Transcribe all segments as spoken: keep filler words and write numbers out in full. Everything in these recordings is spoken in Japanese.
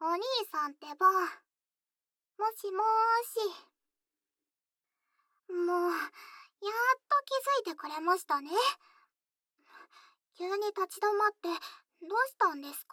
お兄さんってば。もしもーし。もう、やっと気づいてくれましたね。急に立ち止まってどうしたんですか？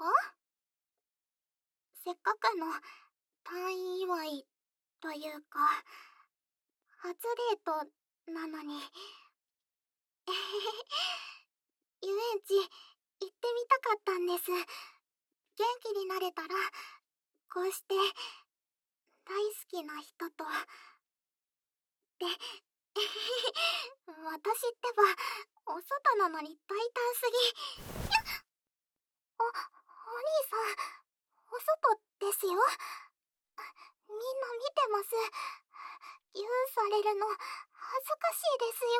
せっかくの退院祝いというか、初デートなのに。えへへ、遊園地行ってみたかったんです。元気になれたら、こうして大好きな人と。で、えへへ、私ってばお外なのに大胆すぎ。お、お兄さん、お外ですよ。みんな見てます。ギューされるの恥ずかしいですよ。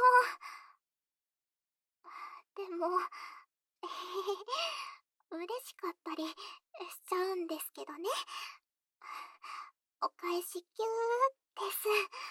でも、えへへ、嬉しかったりしちゃうんですけどね。お返しギューです。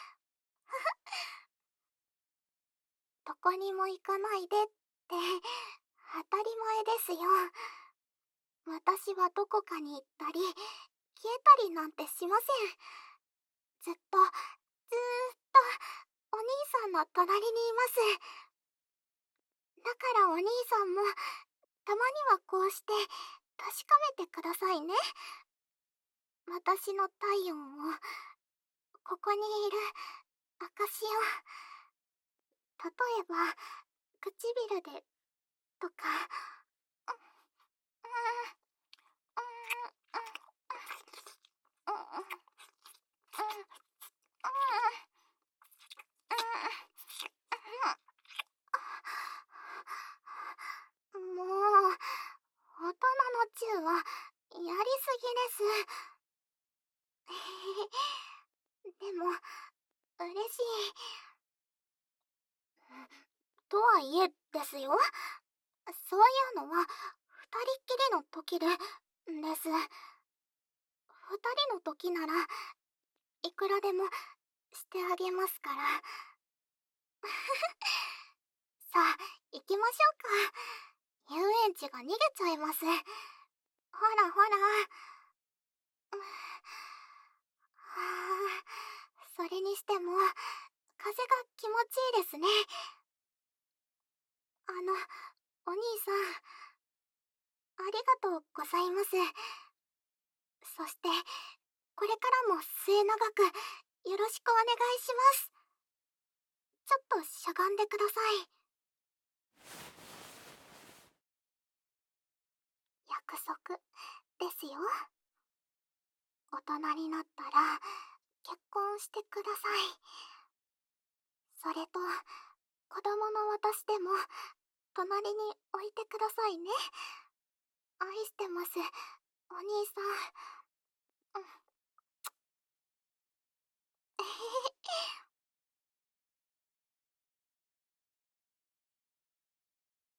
どこにも行かないでって当たり前ですよ。私はどこかに行ったり消えたりなんてしません。ずっとずーっとお兄さんの隣にいます。だからお兄さんもたまにはこうして確かめてくださいね。私の体温を、ここにいる証を。例えば唇でとか。もう、大人のチューはやりすぎです。でも、嬉しい。とはいえですよ。そういうのは二人っきりの時でです。二人の時ならいくらでもしてあげますから。さあ、行きましょうか。遊園地が逃げちゃいます。ほらほら。はあ、それにしても風が気持ちいいですね。あの、お兄さん、ありがとうございます。そして、これからも末永くよろしくお願いします。ちょっとしゃがんでください。約束ですよ。大人になったら結婚してください。それと、子供の私でも隣に置いてくださいね。愛してます、お兄さん。うん。えへへ。